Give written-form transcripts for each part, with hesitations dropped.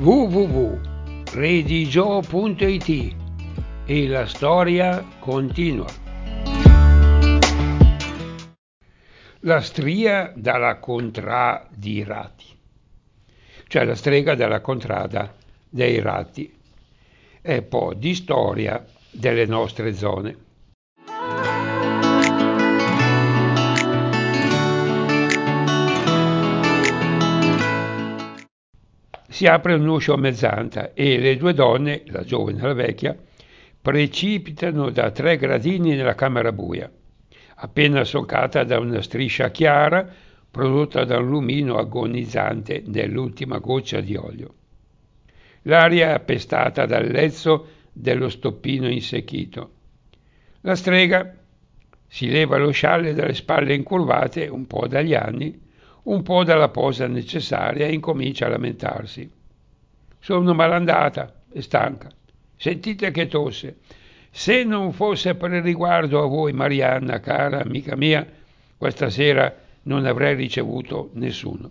www.redigio.it e la storia continua. La stria dalla Contrada di Rati, cioè la strega della Contrada dei Rati, e un po' di storia delle nostre zone. Si apre un uscio a mezz'anta e le due donne, la giovane e la vecchia, precipitano da 3 gradini nella camera buia, appena soccata da una striscia chiara prodotta da un lumino agonizzante nell'ultima goccia di olio. L'aria è appestata dal lezzo dello stoppino insecchito. La strega si leva lo scialle dalle spalle incurvate, un po' dagli anni, un po' dalla posa necessaria, e incomincia a lamentarsi. Sono malandata e stanca. Sentite che tosse. Se non fosse per il riguardo a voi, Marianna, cara amica mia, questa sera non avrei ricevuto nessuno.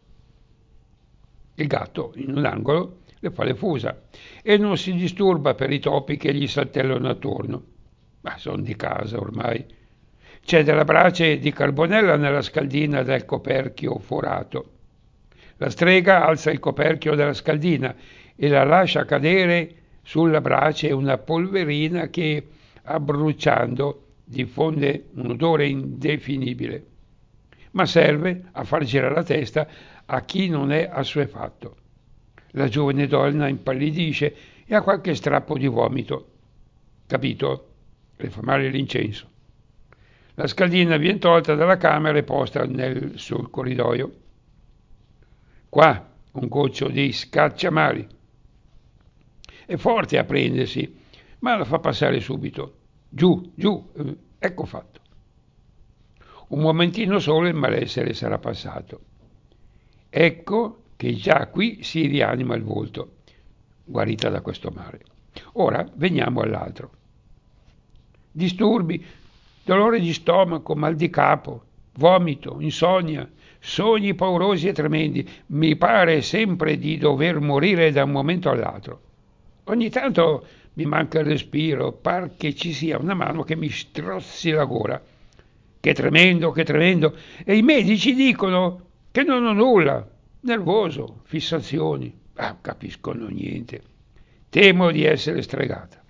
Il gatto, in un angolo, le fa le fusa e non si disturba per i topi che gli saltellano attorno. Ma sono di casa ormai. C'è della brace di carbonella nella scaldina del coperchio forato. La strega alza il coperchio della scaldina e la lascia cadere sulla brace una polverina che, abbruciando, diffonde un odore indefinibile, ma serve a far girare la testa a chi non è assuefatto. La giovane donna impallidisce e ha qualche strappo di vomito. Capito? Le fa male l'incenso. La scaldina viene tolta dalla camera e posta sul corridoio. Qua un goccio di scacciamali. È forte a prendersi, ma la fa passare subito. Giù, ecco fatto. Un momentino solo il malessere sarà passato. Ecco che già qui si rianima il volto, guarita da questo male. Ora veniamo all'altro. Disturbi, dolore di stomaco, mal di capo, vomito, insonnia, sogni paurosi e tremendi. Mi pare sempre di dover morire da un momento all'altro. Ogni tanto mi manca il respiro, par che ci sia una mano che mi strozzi la gola. Che tremendo, e i medici dicono che non ho nulla. Nervoso, fissazioni, capiscono niente. Temo di essere stregata.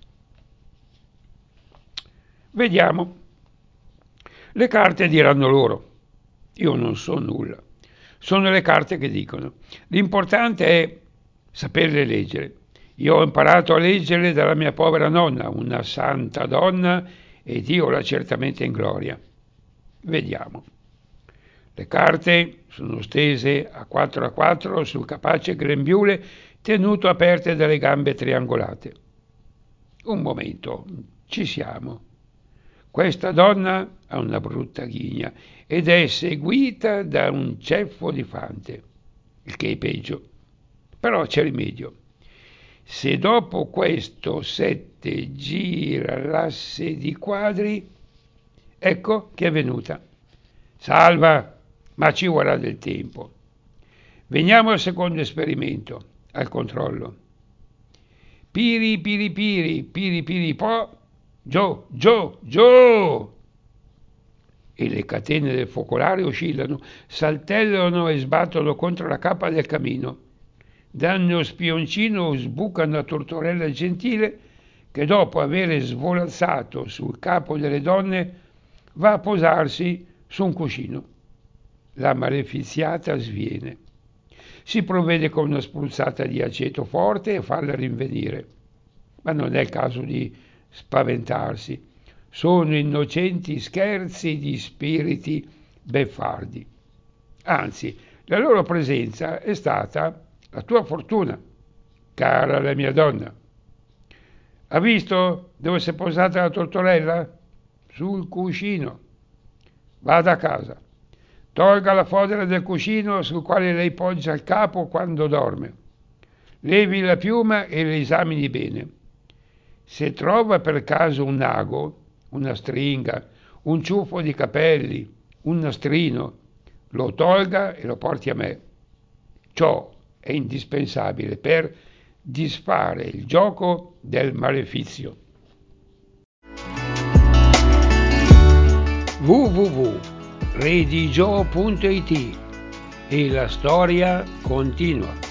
Vediamo. Le carte diranno loro. Io non so nulla. Sono le carte che dicono. L'importante è saperle leggere. Io ho imparato a leggerle dalla mia povera nonna, una santa donna, e Dio l'ha certamente in gloria. Vediamo. Le carte sono stese a 4 sul capace grembiule tenuto aperte dalle gambe triangolate. Un momento, ci siamo. Questa donna ha una brutta ghigna ed è seguita da un ceffo di fante, il che è peggio. Però c'è rimedio. Se dopo questo 7 gira l'asse di quadri, ecco che è venuta. Salva, ma ci vorrà del tempo. Veniamo al secondo esperimento, al controllo. Piri piri po, giù. E le catene del focolare oscillano, saltellano e sbattono contro la cappa del camino. Danno spioncino sbucano a Tortorella Gentile, che dopo aver svolazzato sul capo delle donne va a posarsi su un cuscino. La malefiziata sviene. Si provvede con una spruzzata di aceto forte a farla rinvenire. Ma non è il caso di spaventarsi. Sono innocenti scherzi di spiriti beffardi. Anzi, la loro presenza è stata la tua fortuna, cara la mia donna. Ha visto dove si è posata la tortorella? Sul cuscino. Vada a casa. Tolga la fodera del cuscino sul quale lei poggia il capo quando dorme. Levi la piuma e le esamini bene. Se trova per caso un ago, una stringa, un ciuffo di capelli, un nastrino, lo tolga e lo porti a me. Ciò è indispensabile per disfare il gioco del malefizio. www.redigio.it e la storia continua.